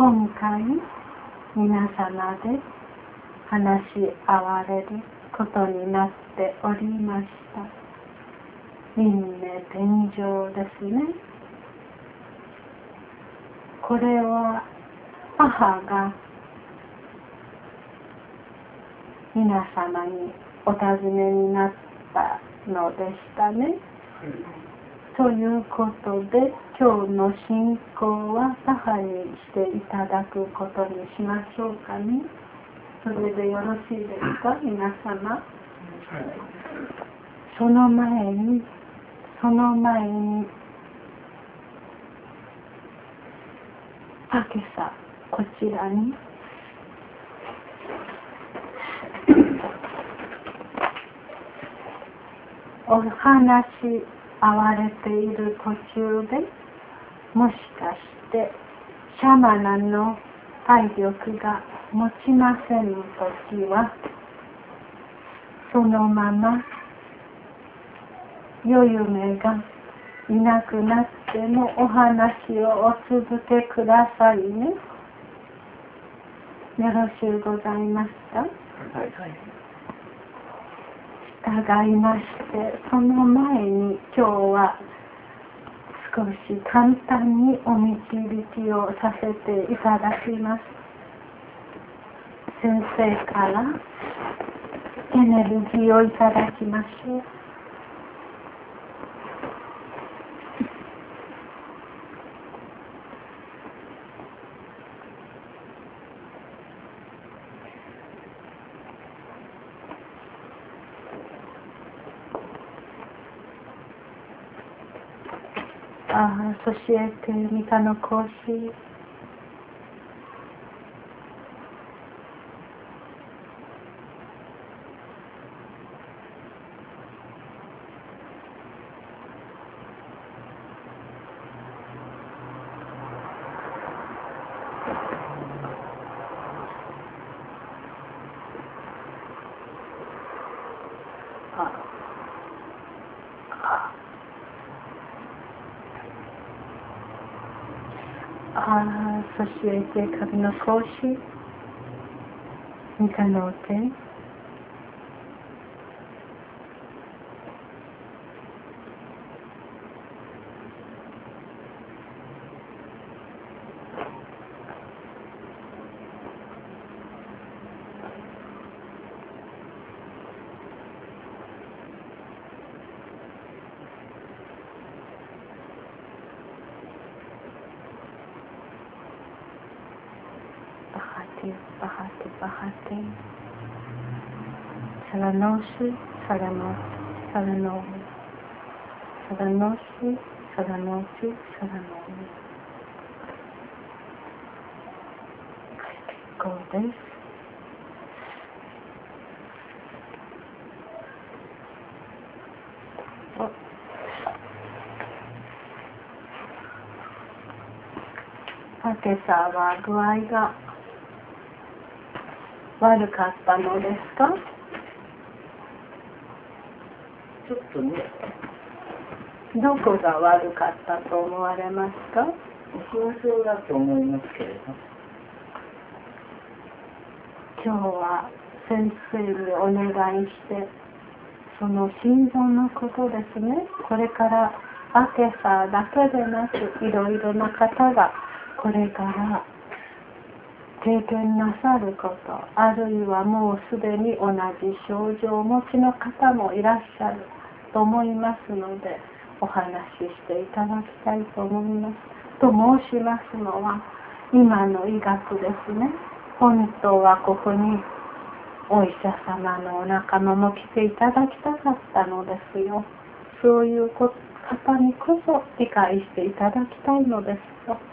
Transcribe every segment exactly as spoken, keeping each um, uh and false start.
今回皆様で話し合われることになっておりました。輪廻転生ですね。これは母が皆様にお尋ねになったのでしたね。ということで今日の信仰は母にしていただくことにしましょうかね。それでよろしいですか、皆様。その前にその前に今朝こちらにお話し合われている途中でもしかしてシャマナの体力が持ちませんときはそのまま夜夢がいなくなってもお話をお続けくださいね。よろしゅうございますか。はいはい。従いましてその前に今日は少し簡単にお導きをさせていただきます。先生からエネルギーをいただきましょう。ああ、そしてミカの講師ああ、そして神の講師ミカのお手Bahati, bahati, salanoshi, salanoshi, salanoshi, salanoshi, salanoshi, salanoshi. 結構です。今朝は具合が悪かったのですか？ ちょっとね。 どこが悪かったと思われますか？ 表情だと思いますけれど。 今日は先生にお願いしてその心臓のことですね。これから明けさだけでなくいろいろな方がこれから経験なさること、あるいはもうすでに同じ症状をお持ちの方もいらっしゃると思いますのでお話ししていただきたいと思います。と申しますのは今の医学ですね。本当はここにお医者様のお仲間も来ていただきたかったのですよ。そういう方にこそ理解していただきたいのですよ。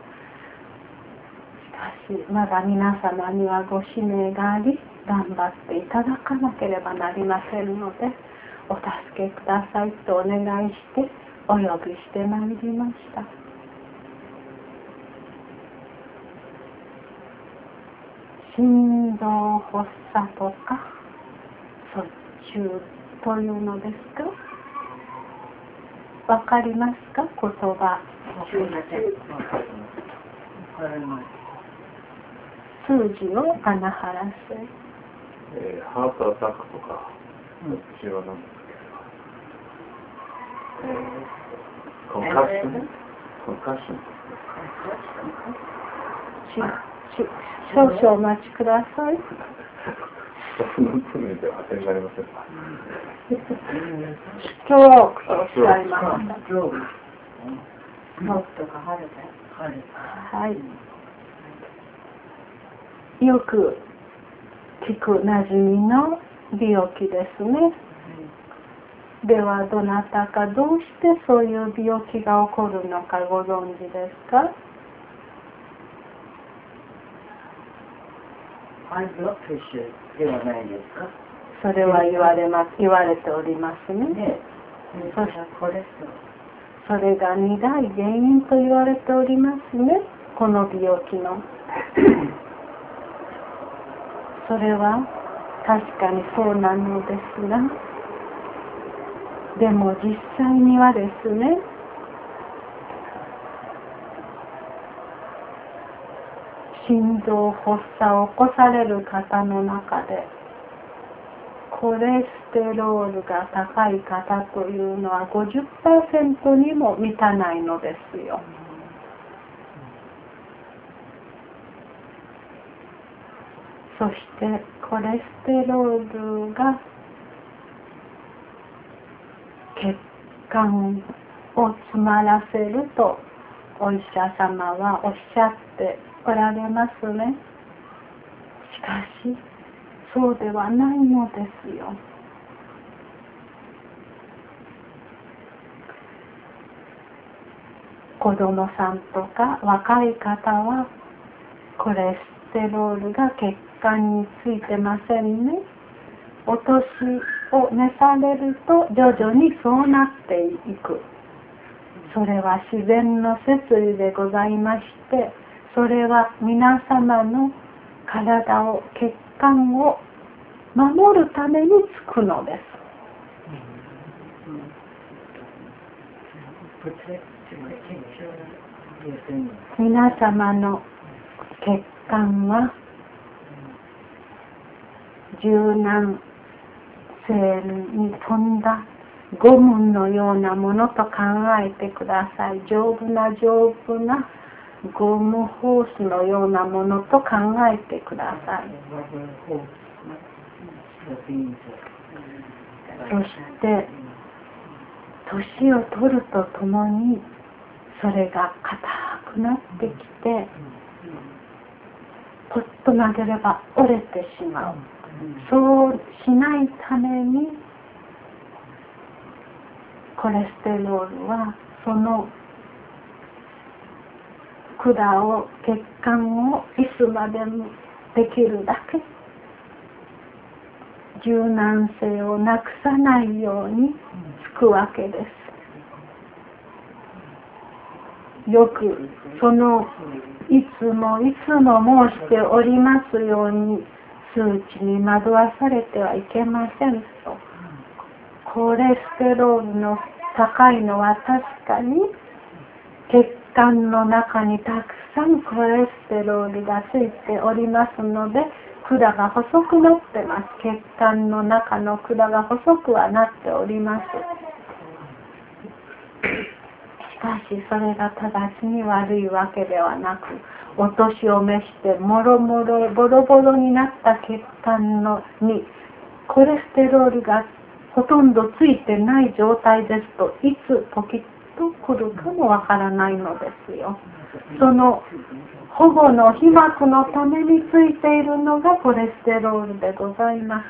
しかしまだ皆様にはご使命があり頑張っていただかなければなりませんのでお助けくださいとお願いしてお呼びしてまいりました。心臓発作とか卒中というのですか？わかりますか？言葉。 わかります。 数字をアナハラセ、 えー、ハートアタックとか、そっちは何ですか？えー、コンカッションコンカッションしし少々お待ちください。 そのつめでは当てになりませんか？ ストロークとおっしゃいました。 ストローク。ストロークとか腫れた。腫れた。 はい。よく聞くなじみの病気ですね。ではどなたかどうしてそういう病気が起こるのかご存知ですか？ ハイブラッドプレッシャーではないですか？ それは言われます、言われておりますね。 ね、 そしてこれそれが二大原因と言われておりますね、この病気の。それは確かにそうなのですが、でも実際にはですね、心臓発作を起こされる方の中でコレステロールが高い方というのは ごじゅっパーセント にも満たないのですよ。そしてコレステロールが血管を詰まらせるとお医者様はおっしゃっておられますね。しかしそうではないのですよ。子供さんとか若い方はコレステロールが血管についてませんね。お年を召されると徐々にそうなっていく。それは自然の摂理でございまして、それは皆様の体を、血管を守るためにつくのです。皆様の血管は柔軟性に富んだゴムのようなものと考えてください。丈夫な丈夫なゴムホースのようなものと考えてください。そして年を取るとともにそれが硬くなってきて、ポッと曲げれば折れてしまう。そうしないためにコレステロールはその管を、血管をいつまでもできるだけ柔軟性をなくさないようにつくわけです。よくそのいつもいつも申しておりますように、数値に惑わされてはいけませんと。コレステロールの高いのは確かに血管の中にたくさんコレステロールがついておりますので、管が細くなってます。血管の中の管が細くはなっております。しかしそれが直ちに悪いわけではなく、お年を召してもろもろボロボロになった血管のにコレステロールがほとんどついてない状態ですと、いつポキッと来るかもわからないのですよ。その保護の被膜のためについているのがコレステロールでございます。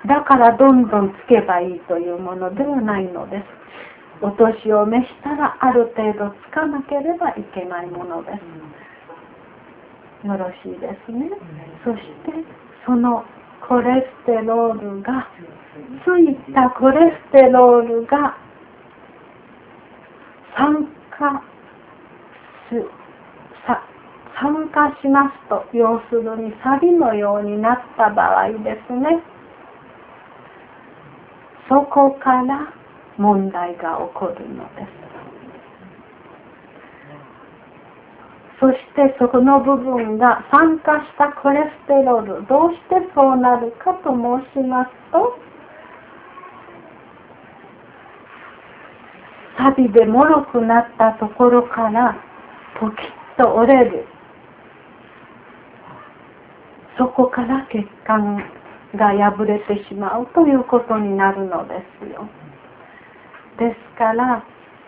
だからどんどんつけばいいというものではないのです。お年を召したらある程度つかなければいけないものです。よろしいですね。そしてそのコレステロールがついたコレステロールが酸化すさ酸化しますと、要するにサビのようになった場合ですね、そこから問題が起こるのです。 そしてその部分が酸化したコレステロール、どうしてそうなるかと申しますと、錆で脆くなったところからポキッと折れる。そこから血管が破れてしまうということになるのですよ。ですから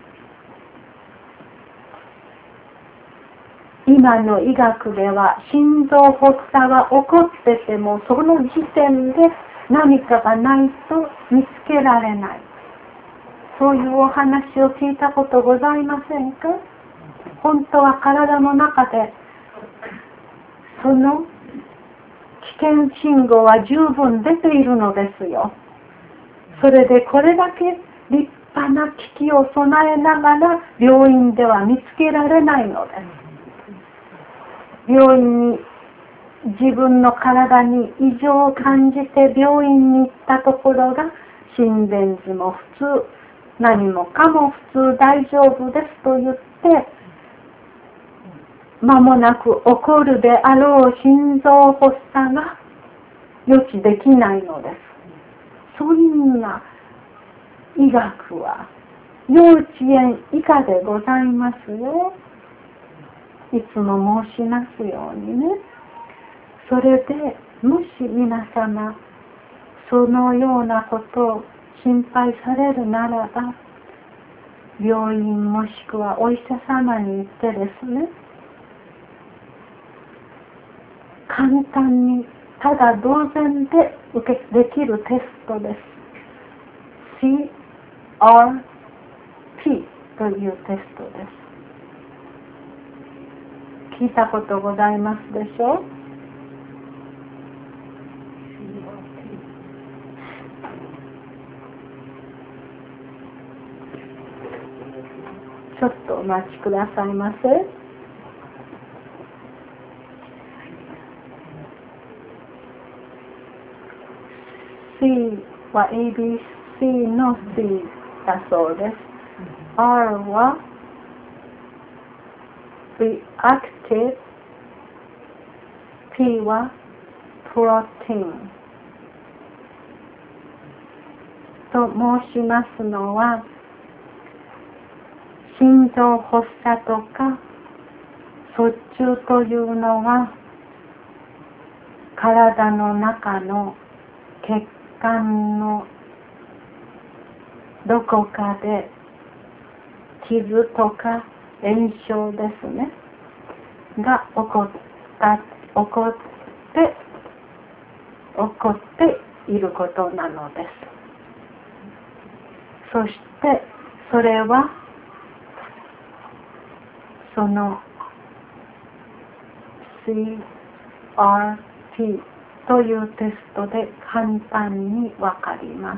今の医学では心臓発作が起こっててもその時点で何かがないと見つけられない、そういうお話を聞いたことございませんか？本当は体の中でその危険信号は十分出ているのですよ。それでこれだけ立派な機器を備えながら病院では見つけられないのです。病院に自分の体に異常を感じて病院に行ったところが心電図も普通、何もかも普通大丈夫ですと言って間もなく起こるであろう心臓発作が予知できないのです。そんな医学は幼稚園以下でございますよ。いつも申しますようにね。それでもし皆様そのようなことを心配されるならば、病院もしくはお医者様に行ってですね、簡単にただ同然で受けできるテストです。シーアールピー というテストです。聞いたことございますでしょう？ちょっとお待ちくださいませ。C は エービーシー の C だそうです。R は Reactive、P は Protein と申しますのは、心臓発作とか卒中というのは体の中の血管のどこかで傷とか炎症ですねが起こった起こって起こっていることなのです。そしてそれはその シーアールピー というテストで簡単にわかります。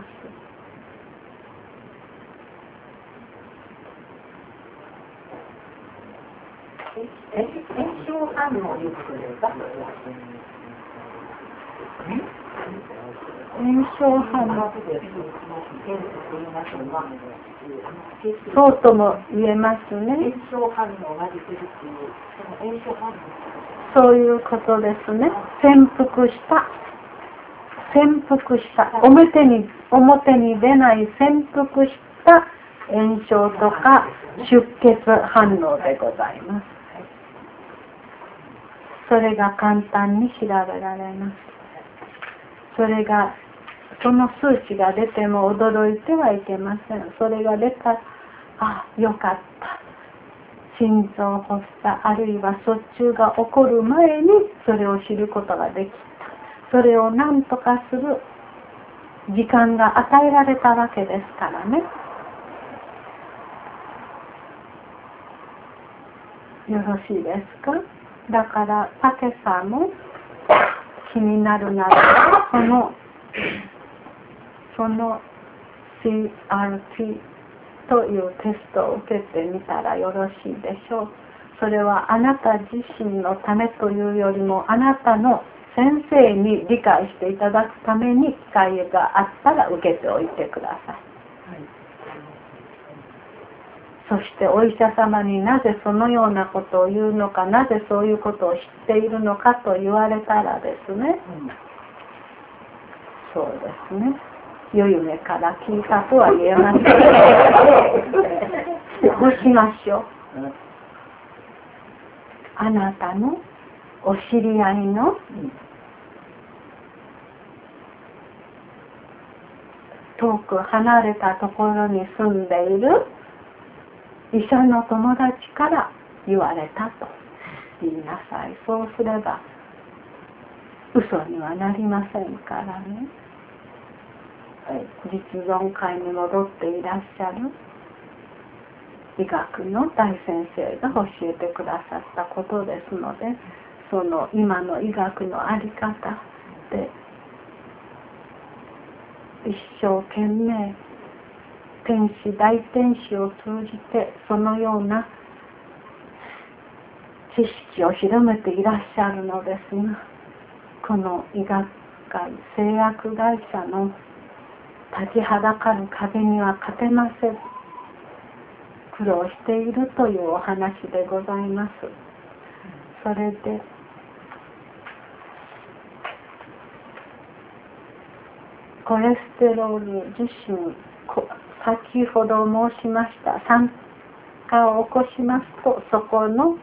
炎症反応にすれば炎症反応そうとも言えますね。 炎症反応が出てるっていうその炎症反応そういうことですね。潜伏した潜伏した表に表に出ない潜伏した炎症とか出血反応でございます。それが簡単に調べられます。それがその数値が出ても驚いてはいけません。それが出たら、あ、よかった。心臓発作あるいは卒中が起こる前にそれを知ることができた。それを何とかする時間が与えられたわけですからね。よろしいですか？だから武さんも気になるならそのその シーアールピー というテストを受けてみたらよろしいでしょう。それはあなた自身のためというよりもあなたの先生に理解していただくために機会があったら受けておいてください。 そしてお医者様になぜそのようなことを言うのか、なぜそういうことを知っているのかと言われたらですね、うん、そうですね、良い夢から聞いたとは言えません。こうしましょう。あなたのお知り合いの遠く離れたところに住んでいる医者の友達から言われたと言いなさい。そうすれば嘘にはなりませんからね。実存会に戻っていらっしゃる医学の大先生が教えてくださったことですので、その今の医学の在り方で一生懸命天使大天使を通じてそのような知識を広めていらっしゃるのですが、この医学界製薬会社の立ちはだかる壁には勝てません。苦労しているというお話でございます。それでコレステロール自身、先ほど申しました酸化を起こしますと、そこの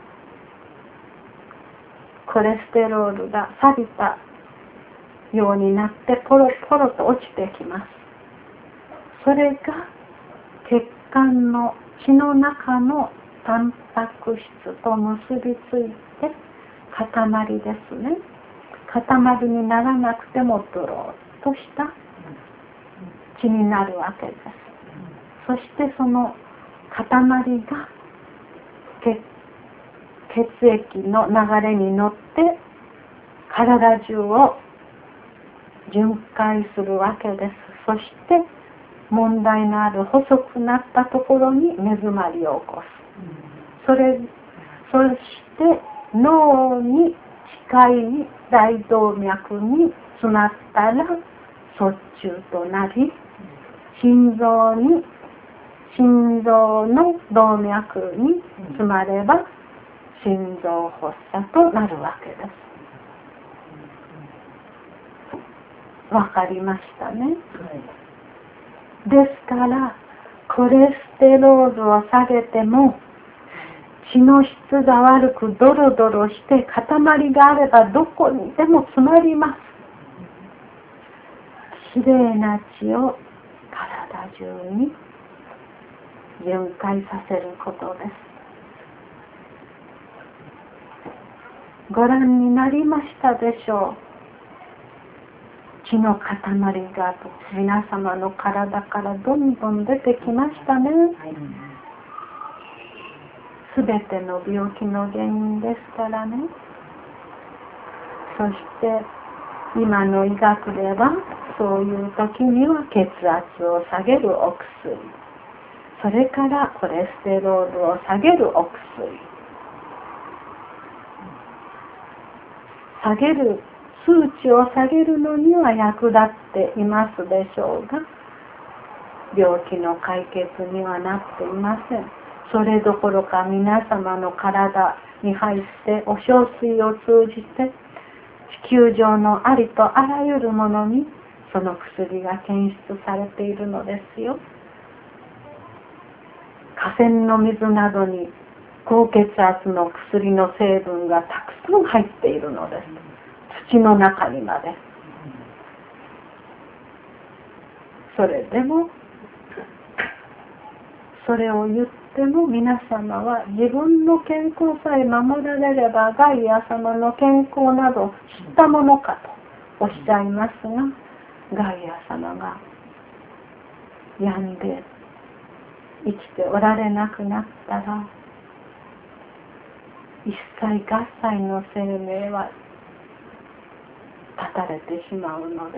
コレステロールが錆びたようになってポロポロと落ちてきます。それが血管の血の中のタンパク質と結びついて塊ですね。塊にならなくてもドロッとした血になるわけです。そしてその塊が 血, 血液の流れに乗って体中を巡回するわけです。そして問題のある細くなったところに目詰まりを起こす。それそして脳に近い大動脈に詰まったら卒中となり、心臓に心臓の動脈に詰まれば心臓発作となるわけです。わかりましたね。ですからコレステロールを下げても血の質が悪くドロドロして塊があればどこにでも詰まります。きれいな血を体中に巡回させることです。ご覧になりましたでしょう。血の塊が皆様の体からどんどん出てきましたね。すべての病気の原因ですからね。そして今の医学ではそういう時には血圧を下げるお薬、それからコレステロールを下げるお薬、下げる数値を下げるのには役立っていますでしょうが、病気の解決にはなっていません。それどころか皆様の体に入ってお小水を通じて地球上のありとあらゆるものにその薬が検出されているのですよ。河川の水などに高血圧の薬の成分がたくさん入っているのです。土の中にまで。それでもそれを言っても皆様は自分の健康さえ守られればガイア様の健康など知ったものかとおっしゃいますが、ガイア様が病んで生きておられなくなったら一切合切の生命は絶たれてしまうのです。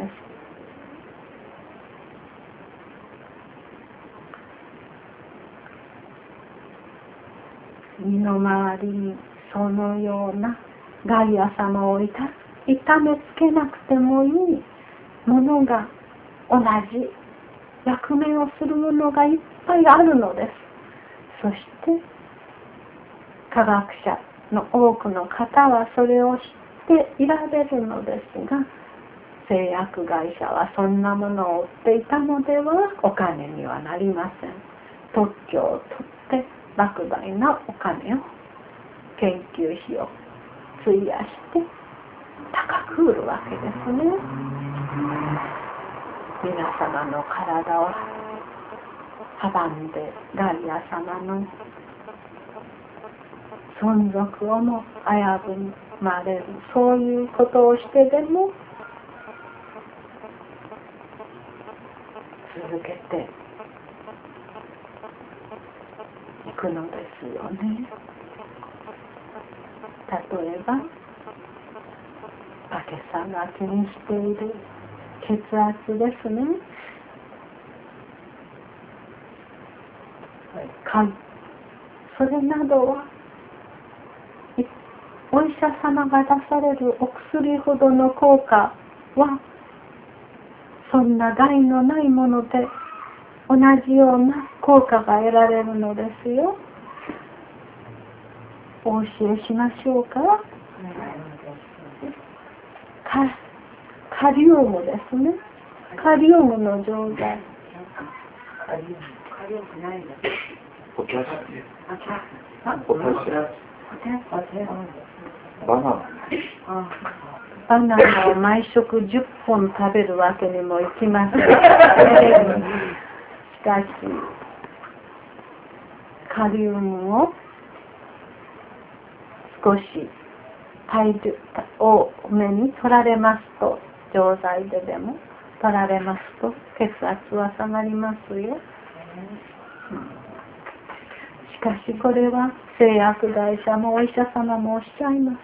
身の回りにそのようなガイア様を痛めつけなくてもいいものが同じ役目をするものがいっぱいあるのです。 そして科学者の多くの方はそれを知っていられるのですが、製薬会社はそんなものを売っていたのではお金にはなりません。特許を取って莫大なお金を、研究費を費やして高く売るわけですね。皆様の体を阻んでガイア様の存続をも危ぶまれる、そういうことをしてでも続けていくのですよね。例えば武さんが気にしている血圧ですね。はい、それなどはお医者様が出されるお薬ほどの効果はそんな害のないもので同じような効果が得られるのですよ。お教えしましょうか。カ, カリウムですね。カリウムの錠剤。 カリウム、カリウムないんだ。 ポタシあ、 ポタシバナナ。 バナナを毎食じゅっぽん食べるわけにもいきません。しかし、カリウムを少し体重多めに取られますと、錠剤ででも取られますと血圧は下がりますよ。しかしこれは製薬会社もお医者様もおっしゃいます。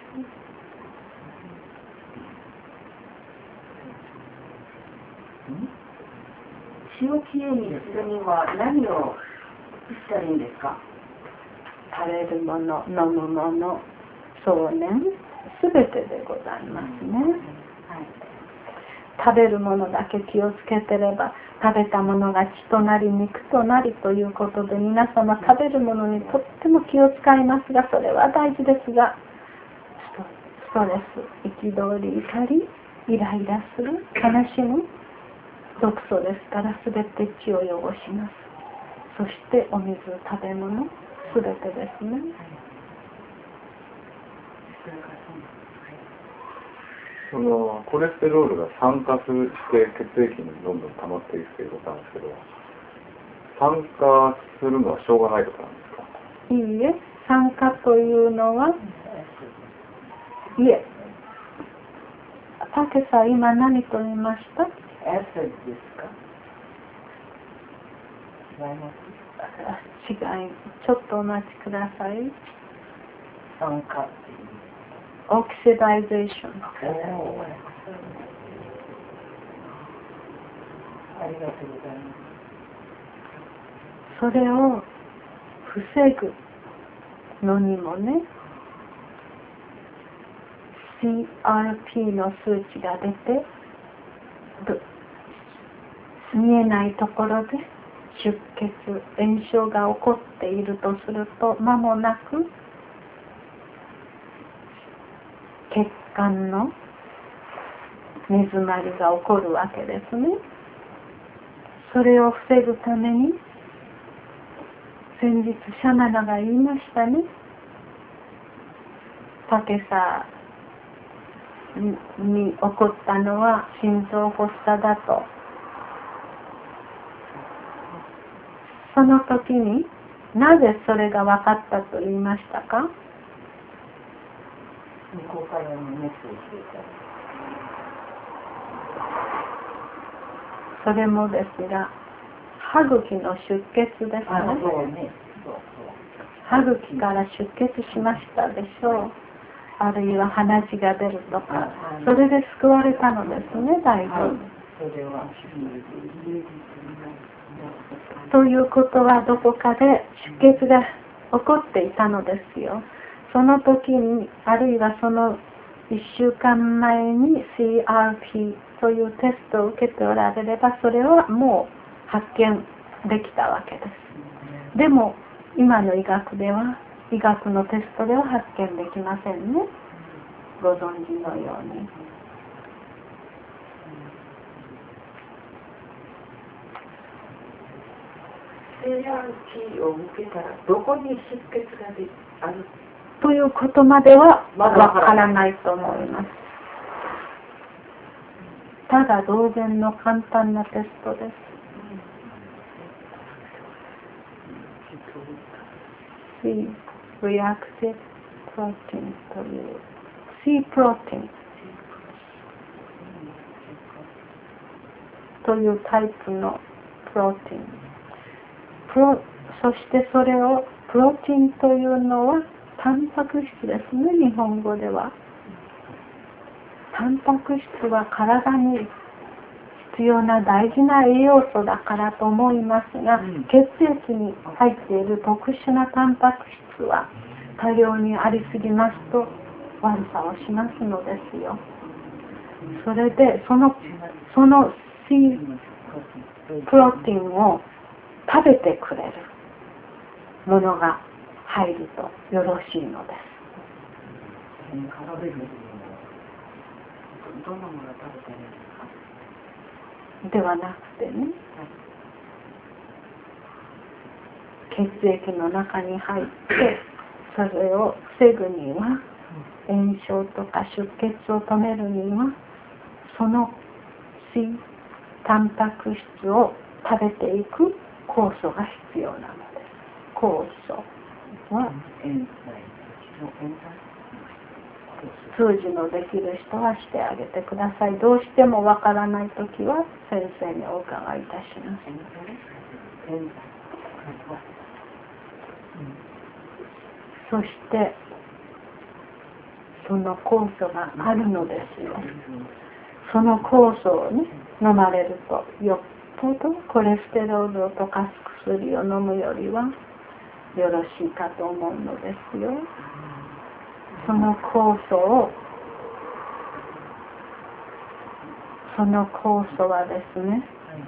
血をきれいにするには何をしたらいいんですか？ 食べるもの、飲むもの、そうね、すべてでございますね。はい、食べるものだけ気をつけてれば、食べたものが血となり肉となりということで、皆様食べるものにとっても気を使いますが、それは大事ですが、ストレス、憤り、怒り、イライラする、悲しむ、毒素ですからすべて血を汚します。そしてお水、食べ物、すべてですね。 そのコレステロールが酸化するして血液にどんどん溜まっていくということなんですけど、酸化するのはしょうがないことなんですか？ いいえ、酸化というのは、いえ、竹さん今何と言いました？ アシドですか？違います。 違い、ちょっとお待ちください。 酸化っていう。 オキシダイゼーション。 ありがとうございます。 それを防ぐのにもね、シーアールピー の数値が出て、見えないところで出血、炎症が起こっているとすると、間もなく血管の根詰まりが起こるわけですね。それを防ぐために、先日シャマナが言いましたね。竹さに起こったのは心臓発作だと。その時になぜそれが分かったと言いましたか？ 向こうからのメッセージで。 それもですが、歯茎の出血ですね。 あ、そうね。そうそう。 歯茎から出血しましたでしょう。あるいは鼻血が出るとか、それで救われたのですね、だいぶ。はい、 それはということはどこかで出血が起こっていたのですよ。その時に、あるいはそのいっしゅうかんまえに シーアールピー というテストを受けておられれば、それはもう発見できたわけです。でも今の医学では、医学のテストでは発見できませんね。ご存知のように。 精卵器を向けたらどこに出血がであるということまではわからないと思います。ただ同然の簡単なテストです。C reactive protein という C プロテインというタイプのプロテイン。プロそしてそれをプロテインというのはタンパク質ですね、日本語では。タンパク質は体に必要な大事な栄養素だからと思いますが、うん、血液に入っている特殊なタンパク質は多量にありすぎますと悪さをしますのですよ。それでそのその C プロテインを食べてくれるものが入るとよろしいのです。 どんなものを食べてるんですか？ ではなくてね、血液の中に入ってそれを防ぐには、炎症とか出血を止めるにはその C タンパク質を食べていく酵素が必要なのです。酵素は数字のできる人はしてあげてください。どうしてもわからないときは先生にお伺いいたします。そしてその酵素があるのですよ。その酵素を、ね、飲まれるとよっぽどコレステロールを溶かす薬を飲むよりはよろしいかと思うのですよ。その酵素をその酵素はですね、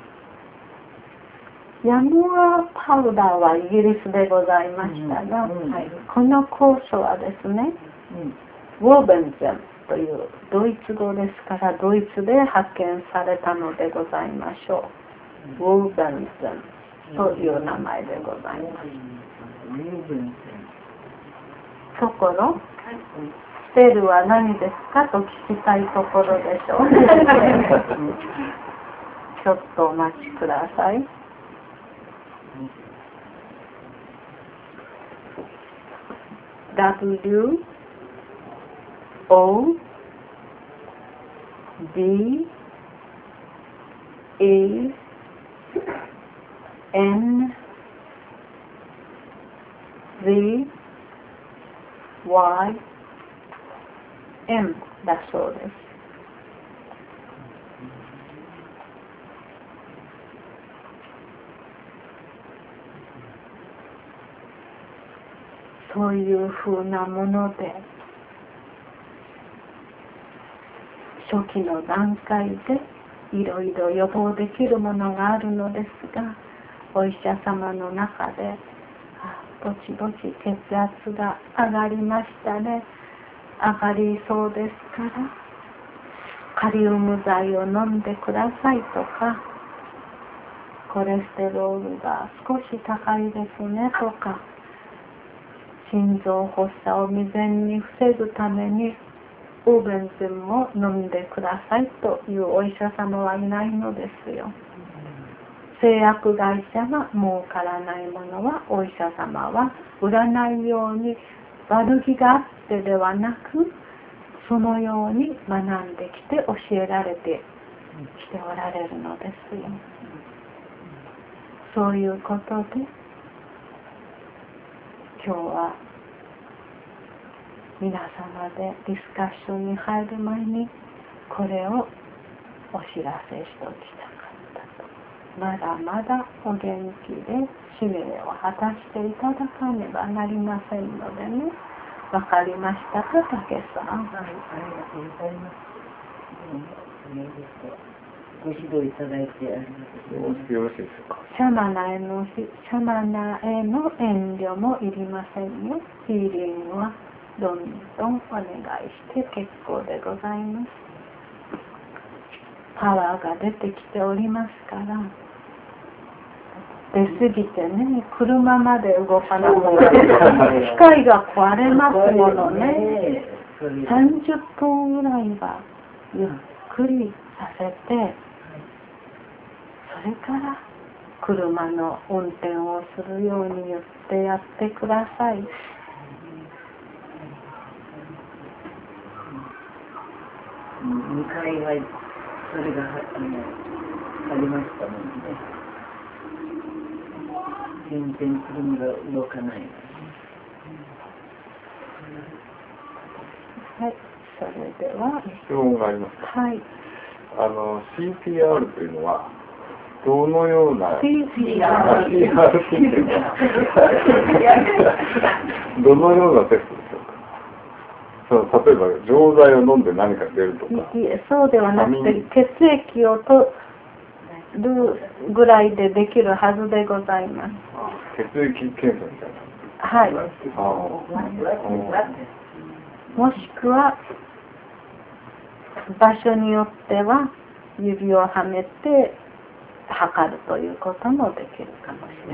ヤムアパウダーはイギリスでございましたが、うんうんはい、この酵素はですね、うん、ウォーベンゼンというドイツ語ですからドイツで発見されたのでございましょう。ウォーベンゼンという名前でございます。ところ、スペルは何ですかと聞きたいところでしょう。ちょっとお待ちください。W O B A N Z Y M だそうです。そういうふうなもので初期の段階でいろいろ予防できるものがあるのですが、お医者様の中でぼちぼち血圧が上がりましたね、上がりそうですからカリウム剤を飲んでくださいとか、コレステロールが少し高いですねとか、心臓発作を未然に防ぐためにウーベンゼンを飲んでくださいというお医者様はいないのですよ。製薬会社が儲からないものはお医者様は売らないように悪気があってではなく、そのように学んできて教えられてきておられるのですよ。そういうことで今日は皆様でディスカッションに入る前にこれをお知らせしておきたかったと。まだまだお元気で使命を果たしていただかねばなりませんのでね。わかりましたか、竹さん。 はい、ありがとうございます。 ご指導いただいてありがとうございます。 よろしいでしょうか。 シャマナへの、シャマナへの遠慮もいりませんよ。ヒーリングはどんどんお願いして結構でございます。パワーが出てきておりますから、出過ぎてね、車まで動かなくなる。機械が壊れますものね。さんじゅっぷんぐらいはゆっくりさせて、それから車の運転をするように言ってやってください。 にかいはそれがあのありましたので。全然車が動かない。 はい、それでは質問があります。 はい。 あの シーピーアール というのはどのようなシーピーアールシーピーアール っていうのはどのようなテストでしょうか。その例えば錠剤を飲んで何か出るとか。 いえ、そうではなくて血液を取るぐらいでできるはずでございます。 血液検査みたいな。 はい。もしくは場所によっては指をはめて測るということもできるかもしれない。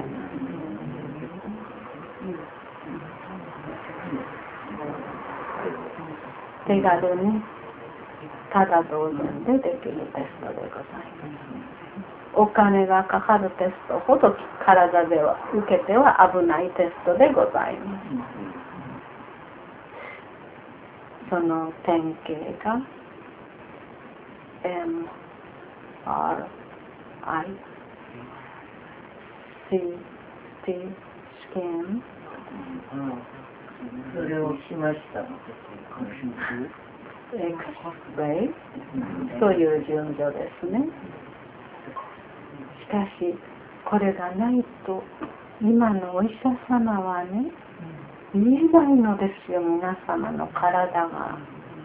手軽にただ同然でできるテストでございます。お金がかかるテストほど体では受けては危ないテストでございます。その典型が エムアールアイ、シーティー スキャン、 それをしました。 エクスレイという順序ですね。しかしこれがないと今のお医者様はね、見えないのですよ。皆様の体が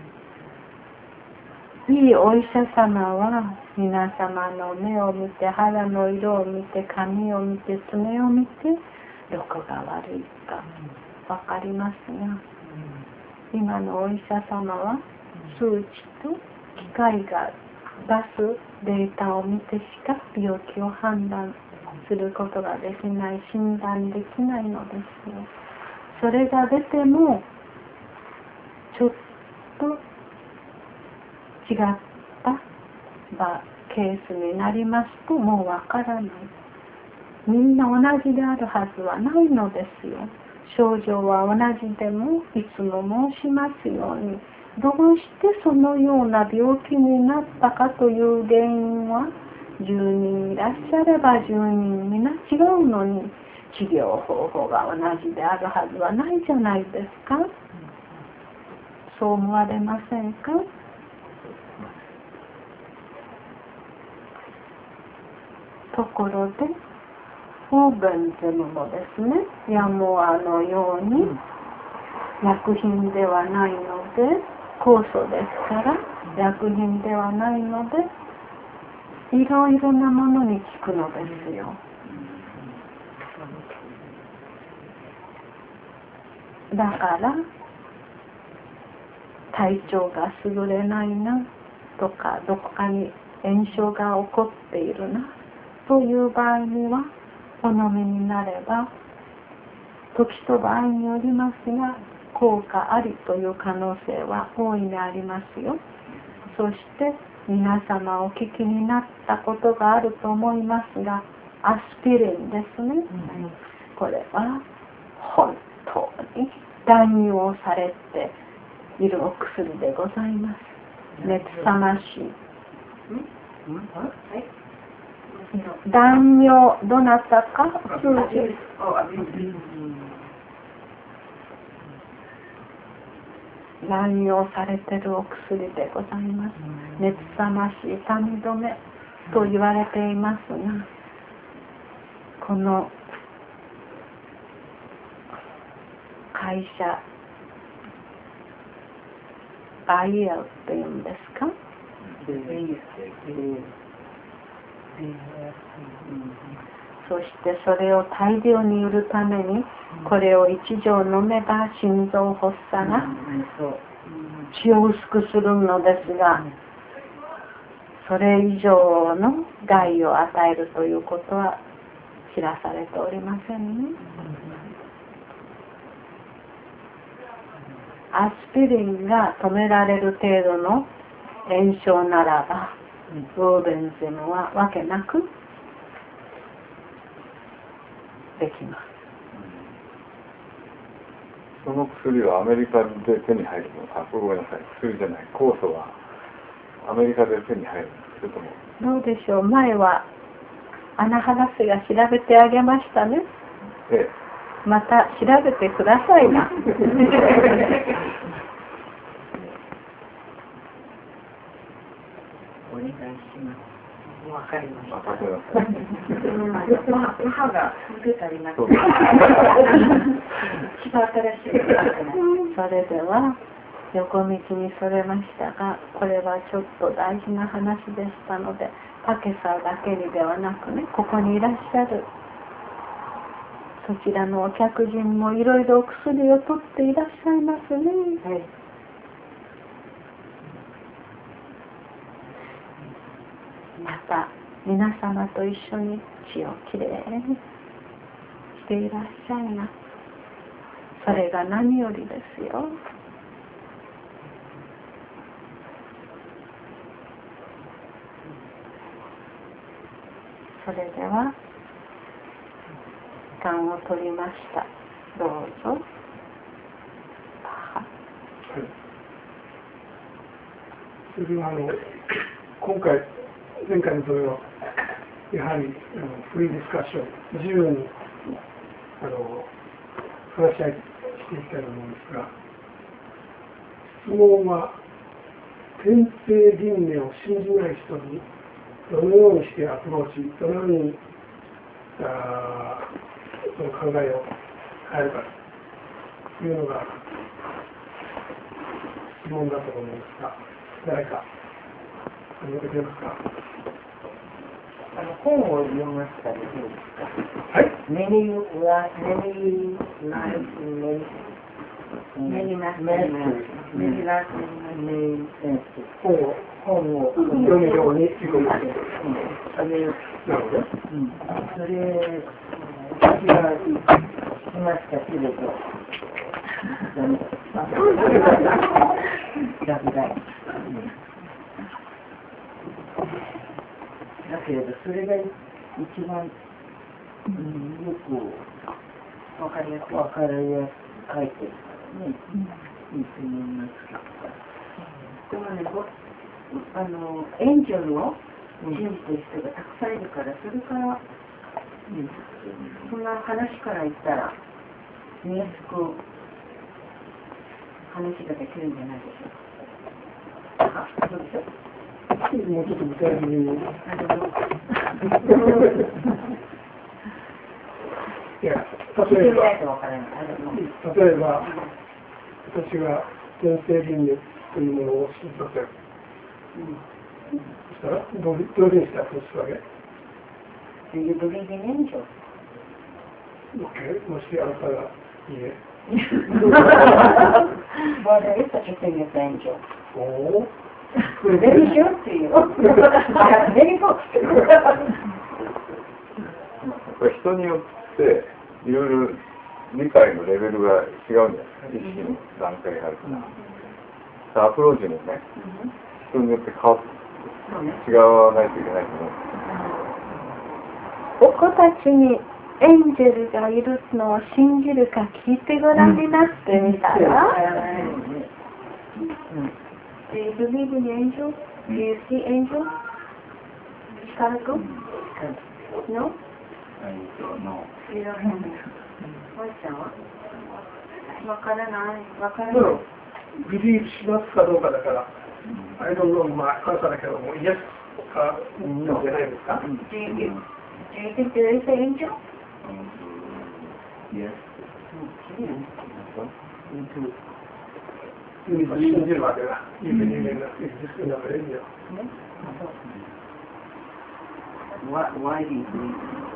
いいお医者様は皆様の目を見て、肌の色を見て、髪を見て、爪を見てどこが悪いかわかりますが、今のお医者様は数値と機械が出すデータを見てしか病気を判断することができない、診断できないのですよ。それが出てもちょっと違ったケースになりますともうわからない。みんな同じであるはずはないのですよ。症状は同じでもいつも申しますように、どうしてそのような病気になったかという原因はじゅうにんいらっしゃればじゅうにんみな違うのに、治療方法が同じであるはずはないじゃないですか。そう思われませんか。ところでオーベンゼムもですね、ヤモアのように薬品ではないので、酵素ですから薬品ではないので、いろいろなものに効くのですよ。だから体調が優れないなとか、どこかに炎症が起こっているなという場合にはお飲みになれば、時と場合によりますが効果ありという可能性は大いにありますよ。そして皆様お聞きになったことがあると思いますが、アスピリンですね、これは本当に乱用されているお薬でございます。熱さましい乱用、どなたか数字乱用されているお薬でございます。熱さましい痛み止めと言われていますが、この会社バイエルっていうんですか、 そしてそれを大量に売るためにこれを一錠飲めば心臓発作が血を薄くするのですが、それ以上の害を与えるということは知らされておりませんね。アスピリンが止められる程度の炎症ならば、ウーベンゼムはわけなくできます。 その薬はアメリカで手に入るのか、ごめんなさい、薬じゃない、酵素はアメリカで手に入るのか、それとも。 どうでしょう、前はアナハラスが調べてあげましたね。 ええ、 また調べてくださいな。 お願いします。わかりました。 わかりました。 母が受けたりなくて、一番新しい。 それでは横道にそれましたが、これはちょっと大事な話でしたので、パケサだけにではなくね、ここにいらっしゃるそちらのお客人もいろいろお薬を取っていらっしゃいますね。はい、また皆様と一緒に血をきれいにしていらっしゃいな。それが何よりですよ。それでは時間を取りました。どうぞ。 はい、それはあの今回前回のそれはやはりあのフリーディスカッション自由にあの話し合いしていきたいと思うんですが、質問は天性輪廻を信じない人にどのようにしてアプローチ、どのようにあその考えを変えるかというのが質問だと思うんですが、誰か挙げてくれますか。 あの本を読ませたらどうですか。 はい。 メニューはメニューナイスメメニューナイスメニューメニューナイスメニュー本を本を読むようにということで、 あげる。 なるほど。 うん。それ私がしましたけれど、落第。だけれどそれが一番、うん、よくわかりやすくわかりやすく書いてるからね、うん、いいと思いますけど。でもね、あのエンジェルを信じてる人がたくさんいるから、それから、うん、そんな話から言ったら見やすく話ができるんじゃないでしょうか。あ、そうでしょ。 もうちょっと具体的に。いや、例えば、例えば、私が天性輪廻というものを信じません。そしたら、どういうふうにしてアプローチするわけ？ Do you believe in angels? Okay, もしあなたがいいえ。 Well, there is such a thing as angels. おー。 Very sure to you. I have many books. 人によっていろいろ理解のレベルが違うんじゃないですか。意識の段階があるから。アプローチもね、人によって変わって違わないといけないと思う。 お子たちにエンジェルがいるのを信じるか聞いてごらんになってみたら、Do you believe in angels? Do you see angels? Chicago? No? No. You don't have it. おいちゃんはわからない。わからでもない。 ビリーブしますかどうかだから、I don't know、まあ、関西だけども、イエスか、のじゃないですか。 Do you, do you think there is an angel? Yes. 信じるわけだ。いい人間が、いい人間がいるよ。 Why, why do you believe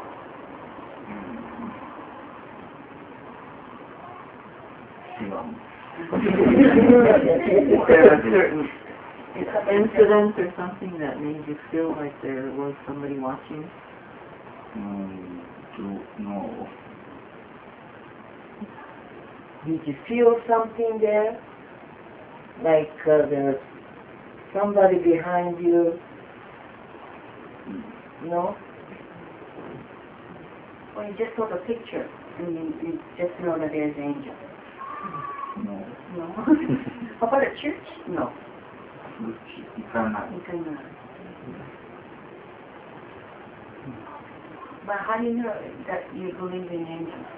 it? Is there a certain incident or something that made you feel like there was somebody watching? Um, don't know. Did you feel something there? Like uh, there's somebody behind you? No? Or you just saw the picture and you, you just know that there's an angel. No. No. How about a church? No. 行かない。 You can know. But how do you know that you believe in angels?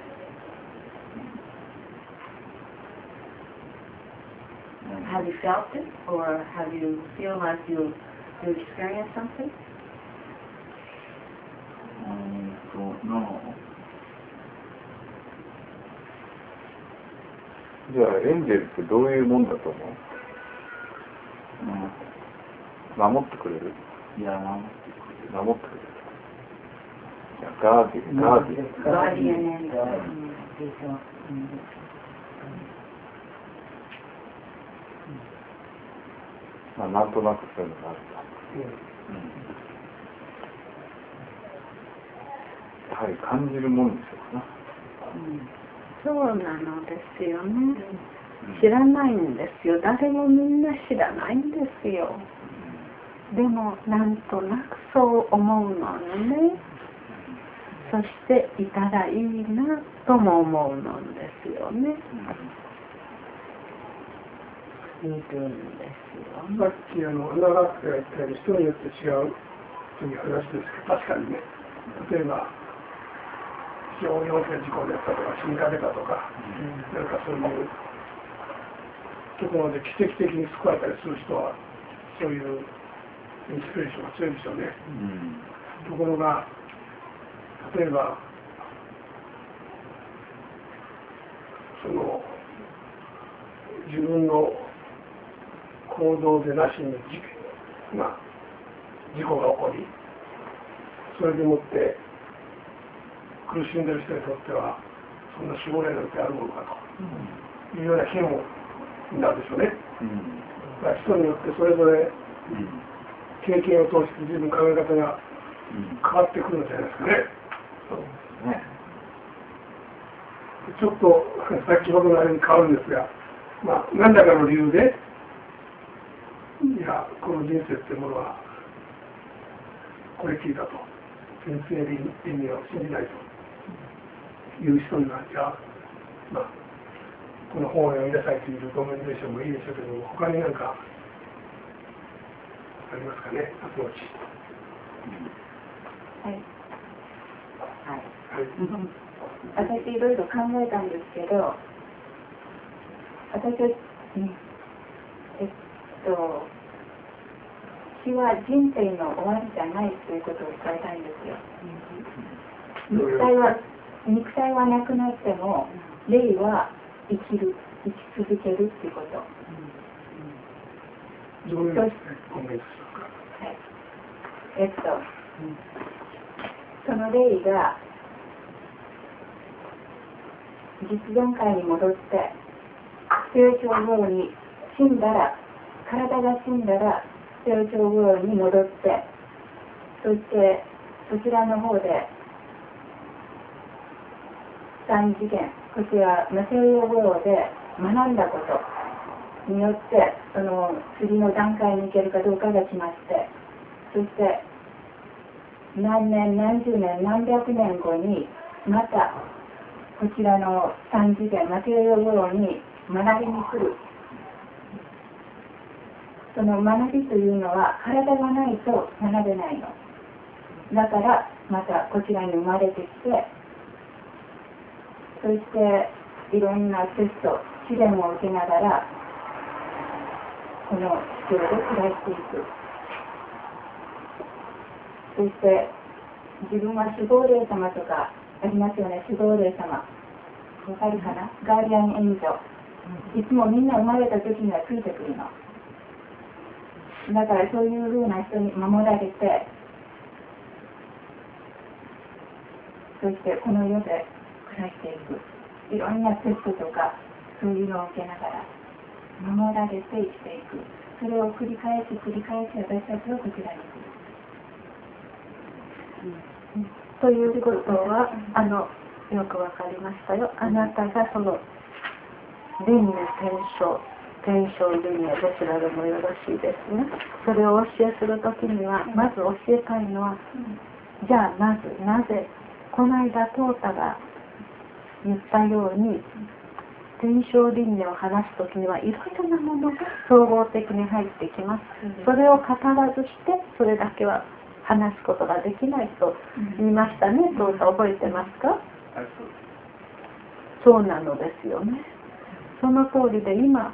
Have you felt it, or have you feel like you you experienced something? うーんと、no。 じゃあエンジェルってどういうもんだと思う？ うん。 守ってくれる？ いや、守ってくれる。 守ってくれる。いやガーディン、ガーディン。 ガーディアンエンジェル。 まあなんとなくそういうのがあると。やはり感じるもんでしょうかな。 そうなのですよね。知らないんですよ。誰もみんな知らないんですよ。でもなんとなくそう思うのね。そしていたらいいなとも思うのですよね。いるんですよ。 さっきあの穴が言ったように人によって違うという話ですけど、確かにね、例えば非常に大きな事故であったとか死にかけたとか、なんかそういうところで奇跡的に救われたりする人はそういうインスピレーションが強いでしょうね。ところが例えばその自分の行動でなしに事件、まあ、事故が起こり、それでもって苦しんでる人にとってはそんな守護霊なんてあるものかというような気もなんでしょうね。だから人によってそれぞれ経験を通して自分の考え方が変わってくるんじゃないですかね。 そうですね。 ちょっと先ほどのあれに変わるんですが、まあ、何らかの理由でいやこの人生っていうものはこれ聞いたと先生の意味を信じないという人にはじゃあ、まあ、この本を読みなさいというレコメンデーションもいいでしょうけども、他に何かありますかね、アプローチ。 はい。はい。 はい、 私いろいろ考えたんですけど、私は、ね、えっと、死は人生の終わりじゃないということを伝えたいんですよ。肉体は、肉体はなくなっても、霊は生きる、生き続けるっていうこと。 どういうコメントですか？ はい。えっと、その霊が実段階に戻って、スピリチュアルワールドに死んだら、体が死んだら、スピリチュアルワールドに戻って、そしてそちらの方で三次元、こちらマテリアルワールドで学んだことによって、その次の段階に行けるかどうかが決まって、そして何年、何十年、何百年後にまたこちらの三次元、マテリアルワールドに学びに来る。その学びというのは体がないと学べないの。だからまたこちらに生まれてきて、そしていろんなテスト、試練を受けながらこの地球で暮らしていく。そして自分は守護霊様とかありますよね。守護霊様わかるかな。ガーディアンエンジェル、いつもみんな生まれた時にはついてくるの。だからそういうふうな人に守られて、 そしてこの世で暮らしていく、いろんなテストとかそういうのを受けながら守られて生きていく。それを繰り返し繰り返し私たちはこちらに来る、うん、ということはあのよくわかりましたよ。あなたがその輪廻転生転生輪廻どちらでもよろしいですね。それをお教えするときにはまず教えたいのは、じゃあまずなぜこの間トータが言ったように転生輪廻を話すときにはいろいろなものが総合的に入ってきます。それを語らずしてそれだけは話すことができないと言いましたね。トータ覚えてますか？そうなのですよね。その通りで今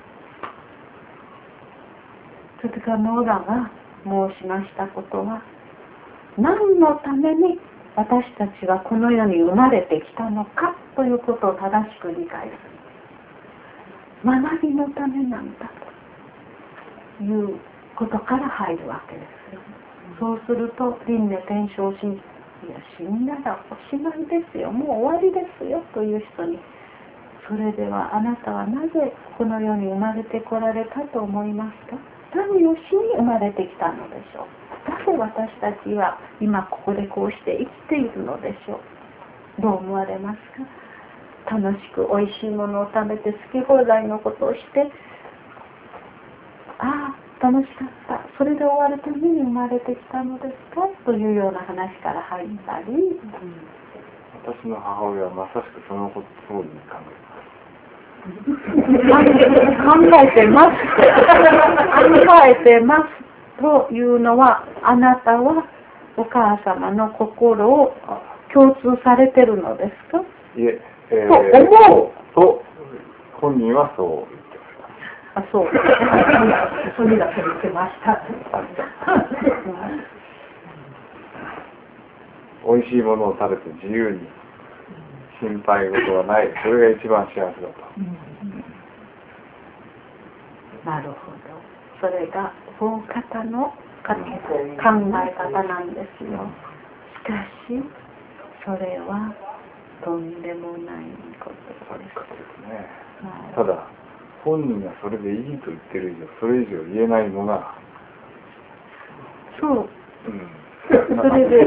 鈴鹿のオラが申しましたことは、何のために私たちはこの世に生まれてきたのかということを正しく理解する。学びのためなんだということから入るわけですよ。そうすると輪廻転生し、いや死んだらおしまいですよ、もう終わりですよという人に、それではあなたはなぜこの世に生まれてこられたと思いますか？何をしに生まれてきたのでしょう。なぜ私たちは今ここでこうして生きているのでしょう。どう思われますか？楽しくおいしいものを食べて好き放題のことをして、ああ楽しかった、それで終わるために生まれてきたのですかというような話から入ったり、うん、 私の母親はまさしくそのことを考えます。 考えてます考えてますというのは、あなたはお母様の心を共通されてるのですか？ いえ、えー、 と思うと本人はそう言ってました。 あ、そうそれが言ってましたおいしいものを食べて自由に心配事はない、それが一番幸せだと、うん、 なるほど。それが大方の考え方なんですよ。しかしそれはとんでもないことですね。ただ本人がそれでいいと言ってる以上、それ以上言えないのがそう、うん、 それで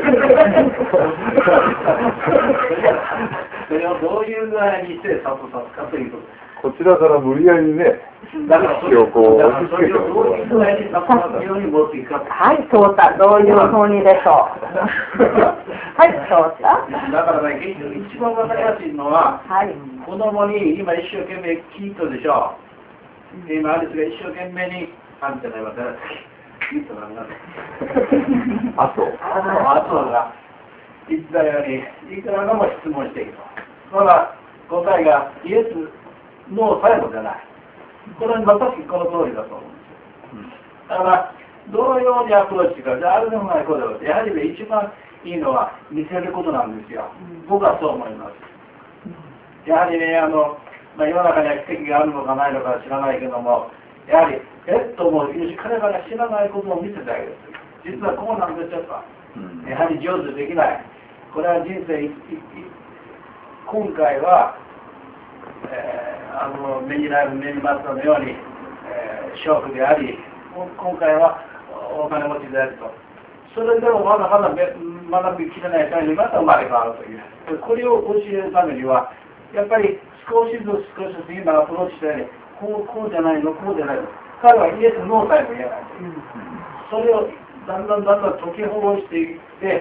それをどういう具合にしてサポートすかということです。 こちらから無理やりね、 だからそれをこう押し付けてもらう。どういう具合にサポートように持っていくか。 はい、そうだ。どういうふうにでしょう。はい、そうだ。 だからね、一番わかりやすいのは、はい、子供に今一生懸命聞いとるでしょ。今アリスが一生懸命にあんたが渡らせ聞いとるんだね。 あと、 あとがいつだよりいくらでも質問していくと。それは答えがイエスの最後じゃない。これはまさしくこの通りだと思うんですよ。だからどのようにアプローチか、じゃああるでもないことだと、やはりね、一番いいのは見せることなんですよ。僕はそう思います。やはりね、あの、まあ、世の中には奇跡があるのかないのか知らないけども、やはりえっともう彼らが知らないことを見せてあげる。実はこうなんですよと。やはり上手できない。これは人生、今回は、えー、あの目になる目に待ったのように、えー、娼婦であり、今回はお金持ちであると。それでもまだまだ学びきれないためにまた生まれ変わるという。これを教えるためには、やっぱり少しずつ少しずつ今アプローチして、こう、こうじゃないの、こうじゃないの。彼はイエス、ノータイム言えない。それをだんだんだんだん解きほぐしていって、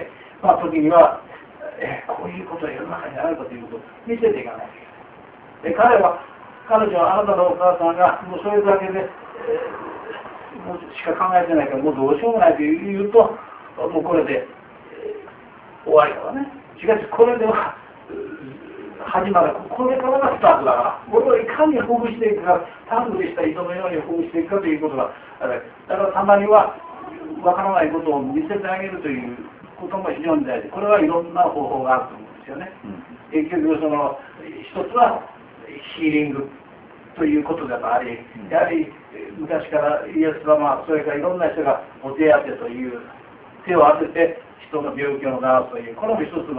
まあ時には、えこういうことが世の中にあるかということを見せていかないといけない。で彼は、彼女はあなたのお母さんがもうそれだけで、えー、もうしか考えてないからもうどうしようもないと言うと、もうこれで、えー、終わりだわね。しかしこれでは始まる。これからがスタートだから、これをいかにほぐしていくか、タングリした糸のようにほぐしていくかということがある。だからたまにはわからないことを見せてあげるということも非常に大事。これはいろんな方法があると思うんですよね。うん、結局その一つはヒーリングということでもあり、やはり昔からイエス様、それからいろんな人がお手当てという手を当てて人の病気を治すという、これも一つの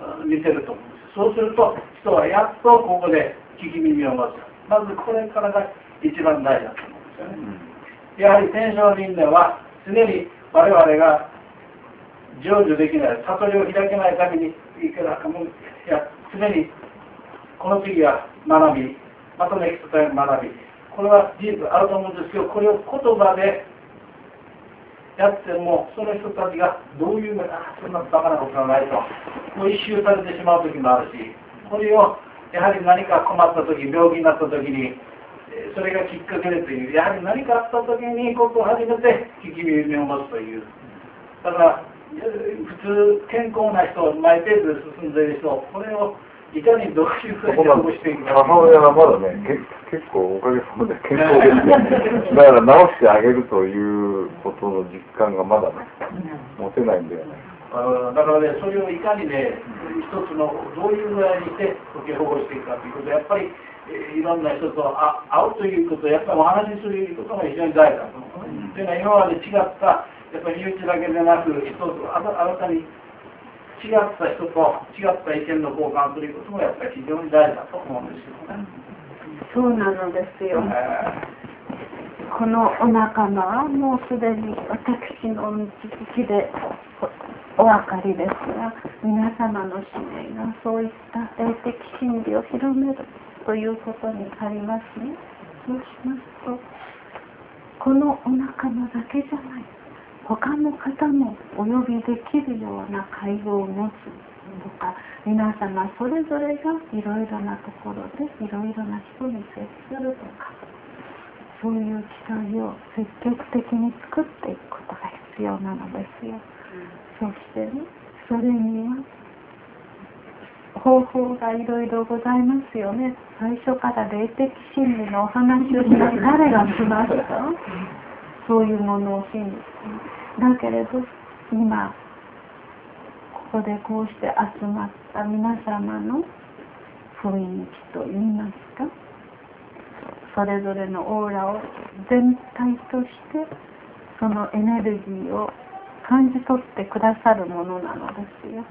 見せると思うんです。そうすると人はやっとここで聞き耳を持つ。まずこれからが一番大事だと思うんですよね。やはり天正輪廻は常に我々が成就できない、悟りを開けないためにいくらかもいや常にこの次は学び、またネクストタイム学び、これは事実あると思うんですけど、これを言葉でやってもその人たちがどういうあそんなバカなことがないともう一周されてしまう時もあるし、これをやはり何か困った時、病気になった時にそれがきっかけでという、やはり何かあった時にここを初めて聞き耳を持つという。だから普通健康な人、マイペースで進んでいる人、これをいかにどういうふうに保護していくか。 母親はまだね、け結構おかげさまで健康ですね。だから治してあげるということの実感がまだね、持てないんだよね。 だからね、それをいかにね、一つのどういう具合にして解きほぐしていくかということで、やっぱり、えー、いろんな人とあ会うということ、やっぱりお話しすることが非常に大事だと思う、ね。というのは今まで違った、やっぱり身内だけでなく、一つ新たに違った人と違った意見の交換することもやっぱり非常に大事だと思うんですけどね。 そうなのですよ。このお仲間はもうすでに私の道好きでお分かりですが、皆様の使命がそういった霊的真理を広めるということにありますね。そうしますと、このお仲間だけじゃない、他の方もお呼びできるような会合を持つとか、皆様それぞれがいろいろなところでいろいろな人に接するとか、そういう機会を積極的に作っていくことが必要なのですよ。そしてね、それには方法がいろいろございますよね。最初から霊的真理のお話をしない誰がしますか？そういうものを信じて。だけれど今ここでこうして集まった皆様の雰囲気といいますか、それぞれのオーラを全体としてそのエネルギーを感じ取ってくださるものなのですよ。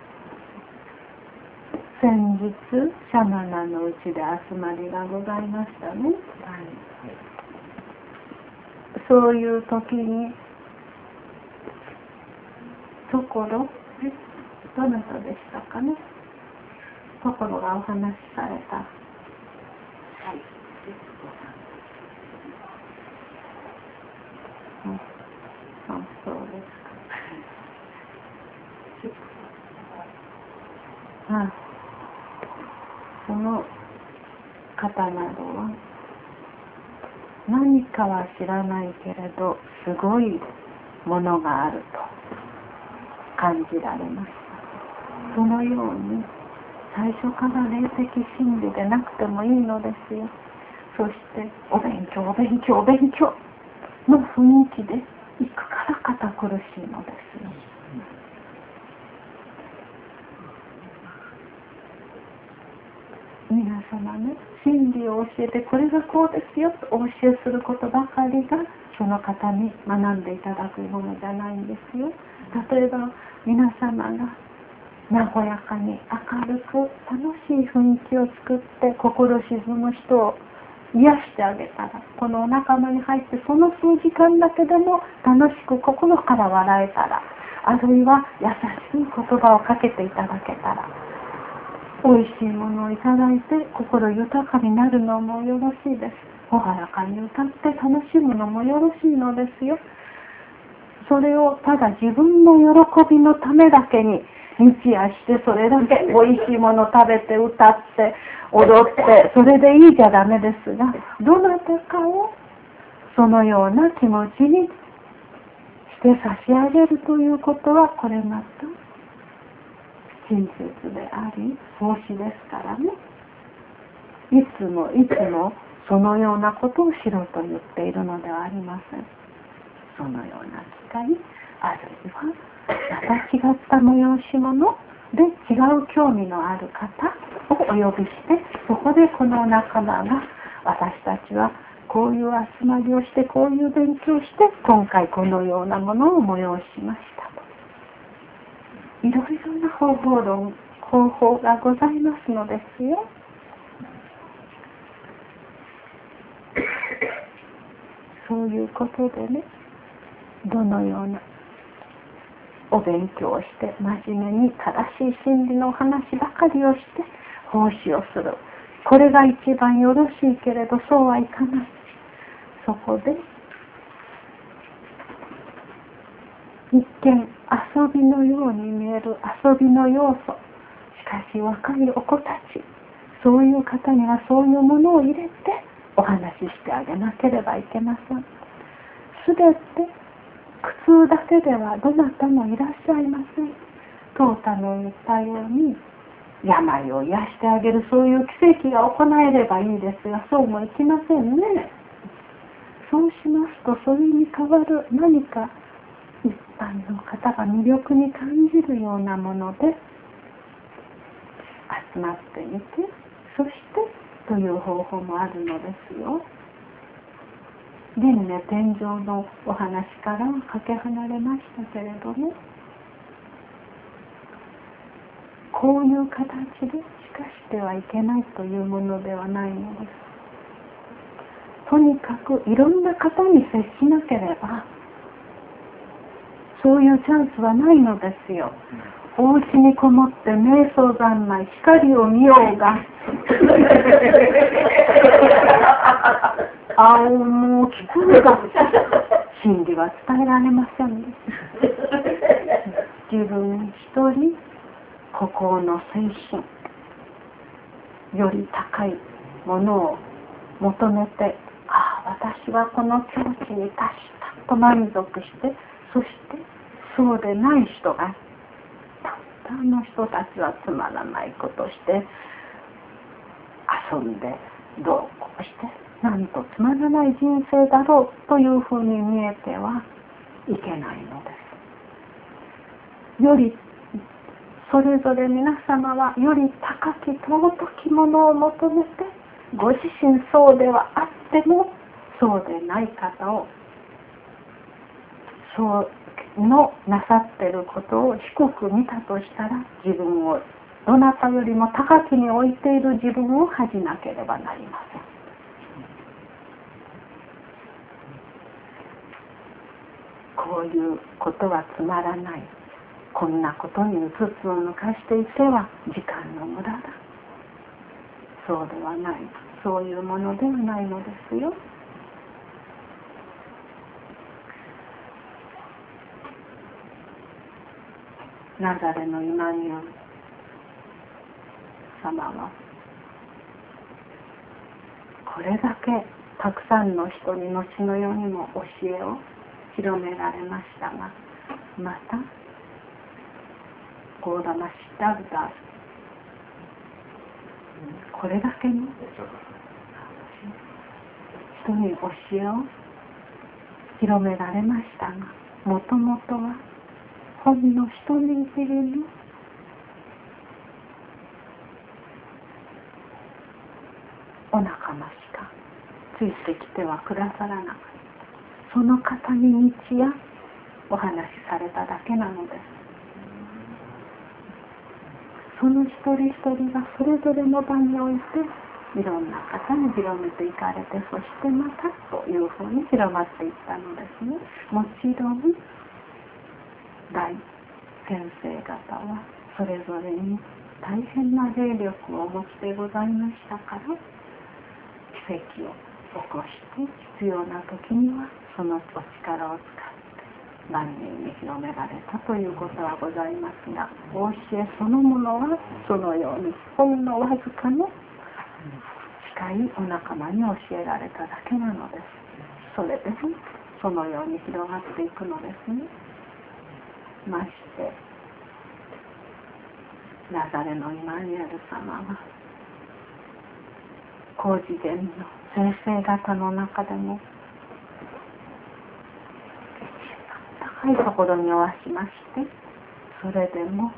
先日シャマナのうちで集まりがございましたね。そういう時にところ、どなたでしたかね、ところがお話しされた。はい。うん、あ、そうですか。あ、その方などは何かは知らないけれどすごいものがあると感じられました。そのように最初から霊的真理でなくてもいいのですよ。そしてお勉強お勉強お勉強の雰囲気で行くから堅苦しいのですよ。皆様ね、真理を教えてこれがこうですよとお教えすることばかりがその方に学んでいただくものじゃないんですよ。例えば皆様が和やかに明るく楽しい雰囲気を作って心沈む人を癒してあげたら、このお仲間に入ってその数時間だけでも楽しく心から笑えたら、あるいは優しい言葉をかけていただけたら、おいしいものをいただいて心豊かになるのもよろしいです。ほがらかに歌って楽しむのもよろしいのですよ。それをただ自分の喜びのためだけに日夜してそれだけおいしいもの食べて歌って踊ってそれでいいじゃダメですが、どなたかをそのような気持ちにして差し上げるということは、これまた親切であり奉仕ですからね。いつもいつもそのようなことをしろと言っているのではありません。そのような機会、あるいはまた違った催し物で違う興味のある方をお呼びして、そこでこの仲間が私たちはこういう集まりをしてこういう勉強をして今回このようなものを催しましたと、いろいろな方法論方法がございますのですよ。そういうことでね、どのようなお勉強をして真面目に正しい真理のお話ばかりをして奉仕をする、これが一番よろしいけれど、そうはいかない。そこで一見遊びのように見える遊びの要素、しかし若いお子たち、そういう方にはそういうものを入れてお話ししてあげなければいけません。すべて苦痛だけではどなたもいらっしゃいません。トータの言ったように病を癒してあげる、そういう奇跡が行えればいいですが、そうもいきませんね。そうしますと、それに代わる何か一般の方が魅力に感じるようなもので集まってみて、そしてという方法もあるのですよ。輪廻転生のお話からはかけ離れましたけれどね、こういう形でしかしてはいけないというものではないのです。とにかくいろんな方に接しなければそういうチャンスはないのですよ。お家にこもって瞑想三昧、光を見ようが青も聞こうが真理は伝えられませんです。自分一人孤高の精神より高いものを求めて、ああ私はこの境地に達したと満足して、そしてそうでない人がたくさんの人たちはつまらないことして遊んでどうこうしてなんとつまらない人生だろうというふうに見えてはいけないのです。よりそれぞれ皆様はより高き尊きものを求めて、ご自身そうではあってもそうでない方をそうのなさっていることを低く見たとしたら、自分をどなたよりも高きに置いている自分を恥じなければなりません。こういうことはつまらない、こんなことにうつつを抜かしていては時間の無駄だ、そうではない、そういうものではないのですよ。ナザレのイマニュエル様はこれだけたくさんの人に後の世にも教えを広められましたが、またゴーダマシダルダこれだけの人に教えを広められましたが、もともとはほんの一握りのお仲間しかついてきてはくださらなかった。その方に日夜お話しされただけなのです。その一人一人がそれぞれの場においていろんな方に広めていかれて、そしてまたというふうに広まっていったのですね。もちろん大先生方はそれぞれに大変な霊力をお持ちでございましたから、奇跡を起こして必要な時にはそのお力を使って万人に広められたということはございますが、お教えそのものはそのようにほんのわずかの近いお仲間に教えられただけなのです。それでもそのように広がっていくのですね。ましてナザレのイマニュエル様は高次元の先生方の中でも高いところにおわしまして、それでも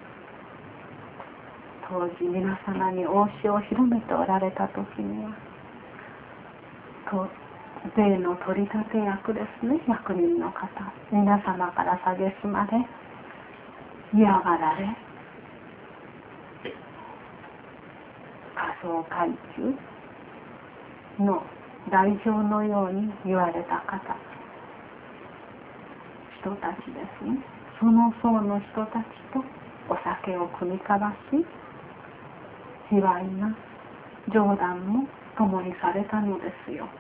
当時皆様に教えを広めておられた時にはと税の取り立て役ですね、役人の方皆様から蔑まれ嫌がられ、 仮想階級の代表のように言われた方人たちですね。その層の人たちとお酒を酌み交わし、卑猥な冗談も共にされたのですよ。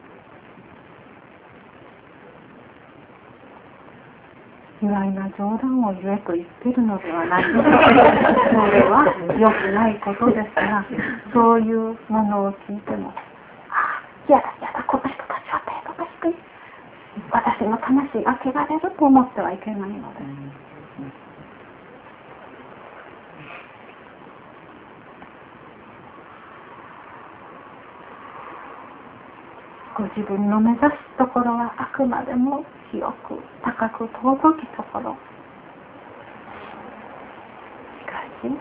卑猥な冗談を言えと言っているのではないのです。それは良くないことですが、そういうものを聞いても、ああ、やだやだ、この人たちは程度が低い。私の魂が汚れると思ってはいけないのです。ご自分の目指すところはあくまでも広く高く尊きところ。しかし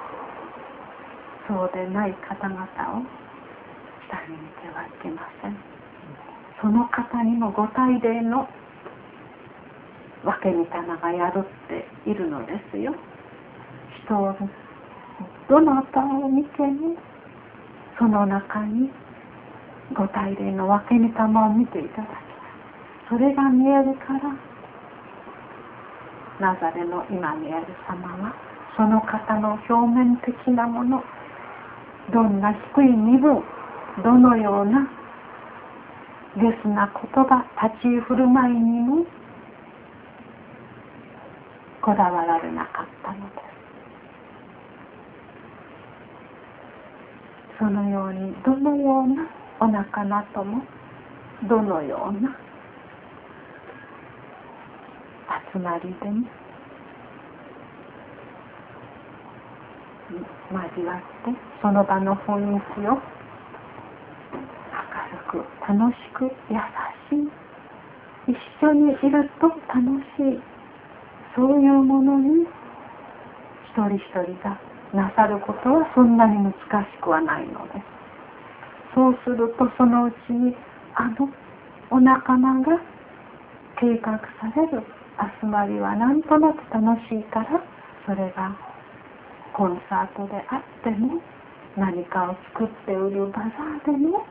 そうでない方々を下に見てはいけません。その方にもご大礼の分け御霊が宿っているのですよ。人をどなたを見てもその中にご大礼の分け御霊を見ていただきます。それが見えるからナザレの今見える様はその方の表面的なもの、どんな低い身分、どのようなゲスな言葉、立ち居振る舞いにもこだわられなかったのです。そのようにどのようなお仲間ともどのような集まりでも交わってその場の雰囲気を明るく楽しく優しい、一緒にいると楽しい、そういうものに一人一人がなさることはそんなに難しくはないのです。そうするとそのうちにあのお仲間が計画される集まりはなんとなく楽しいから、それがコンサートであっても何かを作って売るバザーでも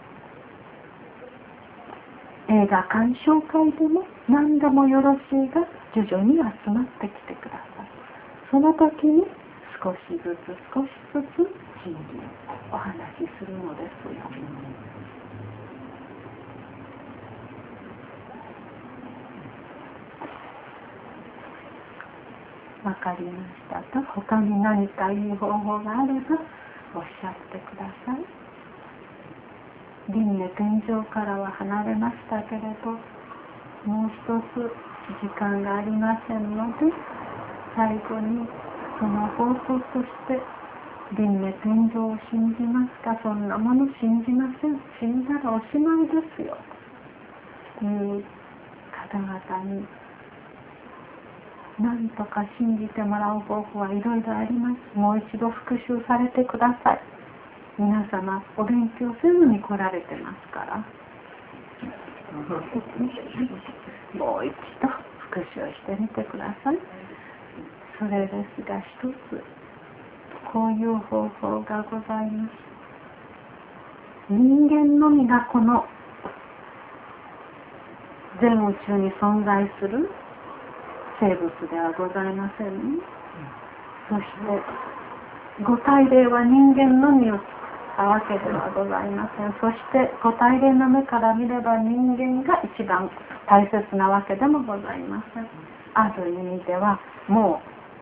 映画鑑賞会でも何でもよろしいが徐々に集まってきてください。その時に少しずつ少しずつ真理をお話しするのですよ。わかりましたと、他に何かいい方法があればおっしゃってください。輪廻天上からは離れましたけれど、もう一つ時間がありませんので、最後にその放送として輪廻天上を信じますか、そんなもの信じません、死んだらおしまいですよという方々に何とか信じてもらう方法はいろいろあります。もう一度復習されてください。皆様お勉強せずに来られてますからもう一度復習してみてください。それですが一つこういう方法がございます。人間のみがこの全宇宙に存在する生物ではございませんね。そしてご大霊は人間のみを作ったわけではございません。そしてご大霊の目から見れば人間が一番大切なわけでもございません。ある意味ではも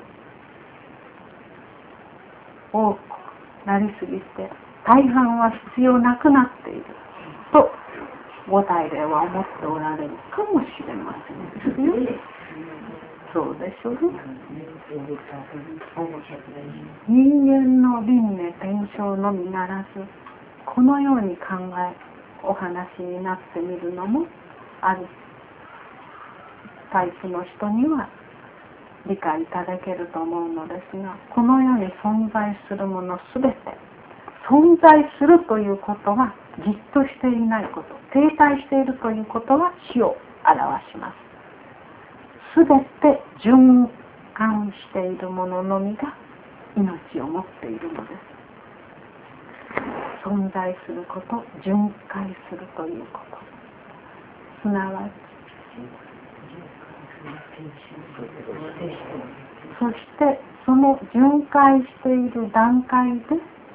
う多くなりすぎて大半は必要なくなっているとご大霊は思っておられるかもしれませんね。そうでしょうね。人間の輪廻転生のみならず、このように考えお話になってみるのもあるタイプの人には理解いただけると思うのですが、この世に存在するものすべて存在するということはじっとしていないこと、停滞しているということは死を表します。すべて循環しているもののみが命を持っているのです。 存在すること、巡回するということ。すなわち、そしてその巡回している段階で、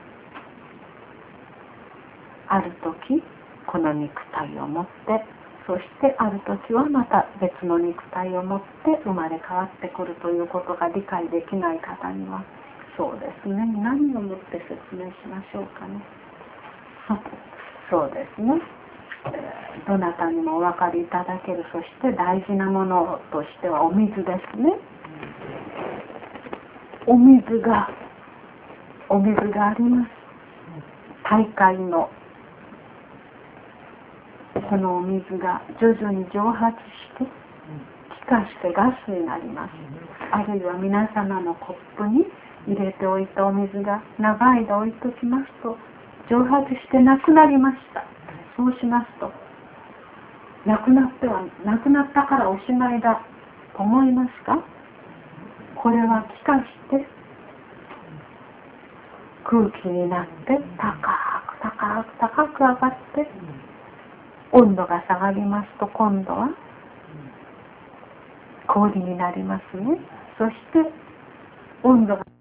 ある時この肉体を持って、そしてある時はまた別の肉体を持って生まれ変わってくるということが理解できない方には、そうですね、何をもって説明しましょうかね。そうですね、えー、どなたにもお分かりいただける、そして大事なものとしてはお水ですね。お水がお水があります。大海のこのお水が徐々に蒸発して気化してガスになります。あるいは皆様のコップに入れておいたお水が長い間置いときますと蒸発してなくなりました。そうしますと、なくなってはなくなったからおしまいだと思いますか？これは気化して空気になって高く高く高く上がって温度が下がりますと、今度は氷になりますね。そして温度が